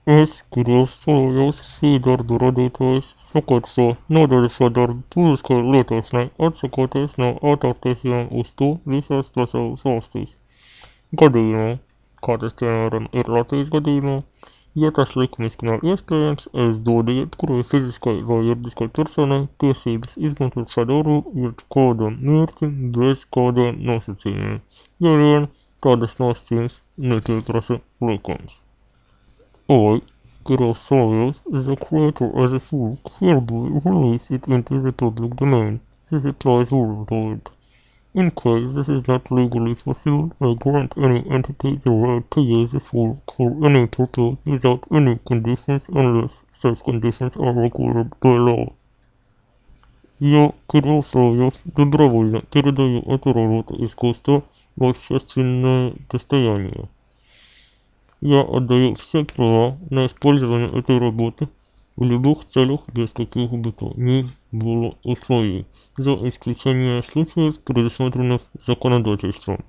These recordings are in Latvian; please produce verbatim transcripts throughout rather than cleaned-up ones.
Es grozījos šīdarbu radītājs sakārto nodaļšādarbu publiskai lietošanai, atsakoties no autortiesībām uz to visās pasaules valstīs. Gadījumā, kā tas piemēram ir Latvijas gadījumā, ja tas likumiski nav iespējams, es dodu jebkurai fiziskai vai juridiskai personai tiesības izmantot šādu uz kādam mērķim bez kādiem nosacījumiem, ja vien tādas nosacījums nepieprasa likums. I, Grossoyos, is a creator as a fool, hereby release it into the public domain. This applies worldwide. In case this is not legally fulfilled, I grant any entity the right to use the fool for any purpose without any conditions unless such conditions are required by law. Я, Кирилл Соловьев, добровольно передаю эту работу искусства в общественное достояние. Я отдаю все права на использование этой работы в любых целях без каких бы то ни было условий, за исключением случаев, предусмотренных законодательством.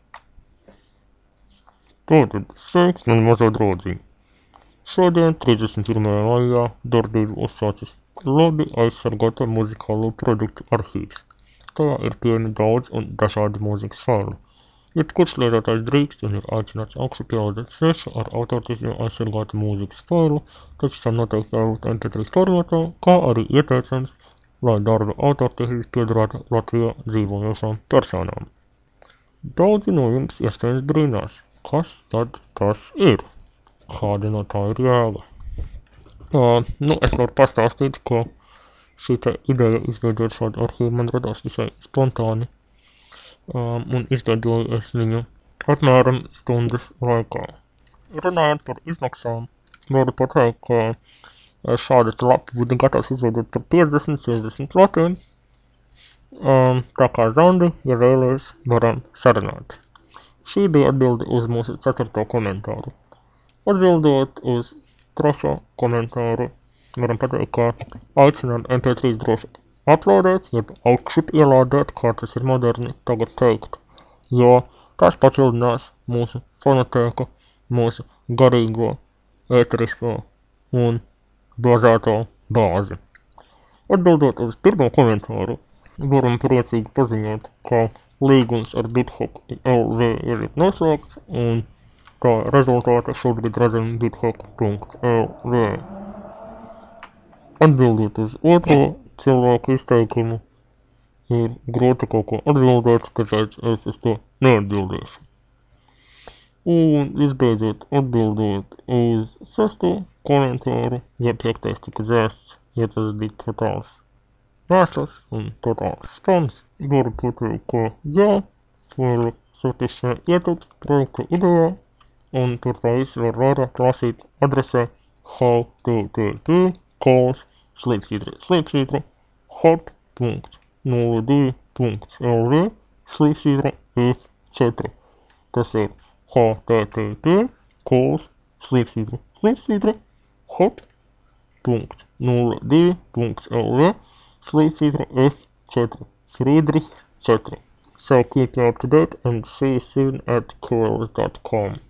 Tātad sveiks, man mazā draudziņ. Šodien, trīsdesmit pirmajā maijā, darbību uzsācis labi aizsargāta muzikālo produktu arhīvs. Tajā ir pieejami daudz un dažādi mūzikas faili. Jebkurš lietotājs drīkst un ir aicināts augšupielādēt svešu ar autortiesībām aizsargātu mūzikas failu, taču tam noteikti jābūt em pe trīs formātā, kā arī ieteicams, lai darba autortiesības piederētu Latvijā dzīvojošām personām. Daudzi no jums iespējams brīnās, kas tad tas ir? Kāda no tā ir jēga? Uh, nu, es varu pastāstīt, ka šī te ideja izveidot šādu arhīvu man radās visai spontāni. Um, un izveidoju es viņu apmēram stundas laikā. Runājot par izmaksām, varu pateikt, ka šādu lapu būtu gatavs izveidot par piecdesmit sešdesmit latiem. Um, tā kā Zandi, ja vēlies, varam sarunāt. Šī bija atbilde uz mūsu ceturto komentāru. Atbildot uz trešo komentāru, varam pateikt, ka aicinām em pe trīs droši uploadēt, jeb augšup ielādēt, kā tas ir moderni tagad teikt, jo tas papildinās mūsu fonotēku, mūsu garīgo, ēterisko un bāzēto bāzi. Atbildot uz pirmo komentāru, varam priecīgi paziņot, ka līgums ar BitHop el ve ir noslēgts, un kā rezultāta šobrīd redzam bithop punkt el ve. Atbildot uz otro cilvēku izteikumu, ir grūti kaut ko atbildēt, tāpēc es uz to neatbildēšu. Un visbeidzot, atbildot uz sesto komentāru, ja piektais tika dzēsts, ja tas bija totāls mēsls un totāls spams, varu pateikt, ka jā, varu satisfē ietilpst projekta idejā, un tur tā visu var vairāk lasīt adresē http kols slīpsvītra slīpsvītra hop punkt nulle divi punkt el ve slīpsvītra ef četri. Tas ir http kols slīpsvītra slīpsvītra hop punkt nulle divi punkt el ve slīpsvītra ef četri. Friedrich četri. So keep you up to date and see you soon at quills dot com.